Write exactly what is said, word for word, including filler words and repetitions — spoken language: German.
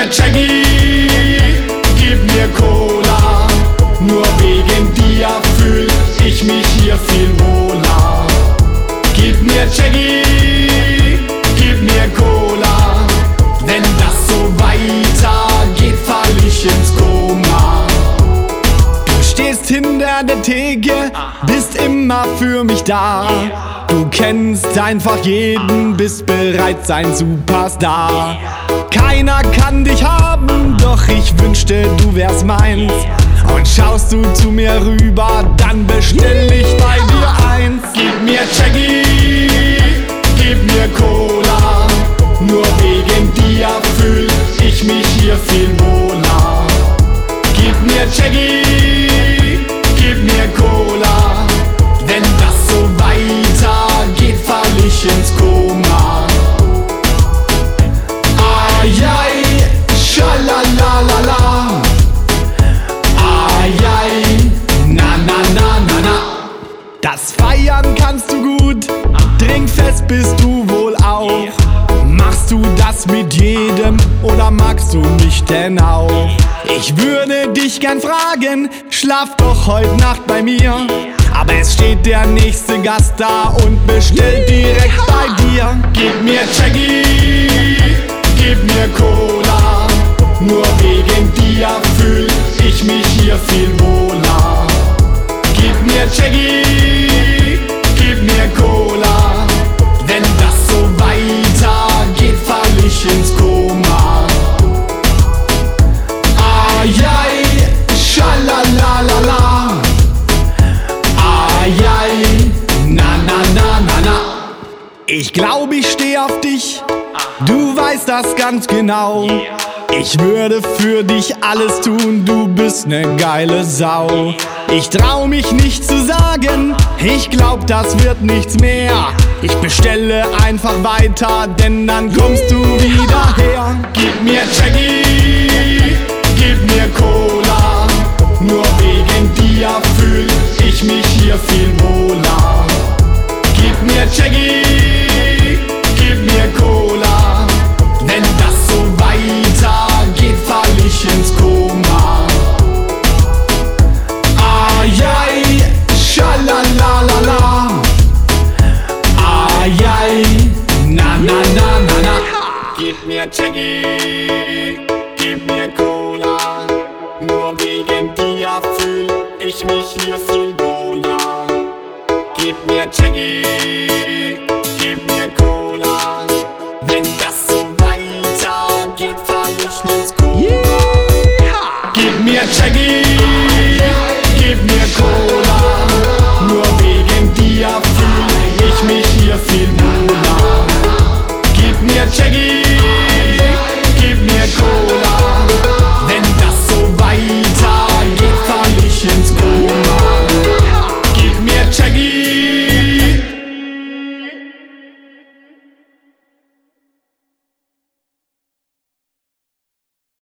Jackie, gib mir Cola. Nur wegen dir fühl ich mich hier viel wohler. Gib mir Jackie, gib mir Cola. Wenn das so weitergeht, fall ich ins Koma. Du stehst hinter der Theke, bist immer für mich da. Du kennst einfach jeden, bist bereits ein Superstar. Keiner kann dich haben, doch ich wünschte, du wärst meins. Und schaust du zu mir rüber, dann bestell ich bei dir eins. Gib mir Jackie, gib mir Cola. Nur wegen dir fühl ich mich hier viel wohler. Gib mir Jackie, gib mir Cola. Wenn das so weitergeht, fall ich ins Koma. Ayay, schalalalala. Ayay, na na na na na. Das Feiern kannst du gut, trinkfest bist du wohl auch. Machst du das mit jedem oder magst du mich denn auch? Ich würde dich gern fragen, schlaf doch heute Nacht bei mir. Aber es steht der nächste Gast da und bestellt direkt bei dir. Gib mir Jackie, gib mir Cola. Nur wegen dir fühl ich mich hier viel wohler. Gib mir Jackie, gib mir Cola. Wenn das so weitergeht, fall ich ins Koma. Ayay, schalalalala. Ayay, na na na na na. Ich glaub, ich steh auf dich, du weißt das ganz genau. Ich würde für dich alles tun, du bist ne geile Sau. Ich trau mich nicht zu sagen, ich glaub, das wird nichts mehr. Ich bestelle einfach weiter, denn dann kommst du wieder her. Gib mir Jackie, gib mir Cola. Nur wegen dir fühl ich mich hier viel wohler. Gib mir Jackie, gib mir Cola. Wenn das so weitergeht, fall ich ins Koma. Ayay, schalalalala. Ayay, na na na na na. Gib mir Jackie, gib mir Cola. Nur wegen dir fühl ich mich hier viel wohler. Gib mir Jackie, gib mir Cola. Wenn das so weitergeht, fall ich ins Koma. Yeah. Gib mir Jackie.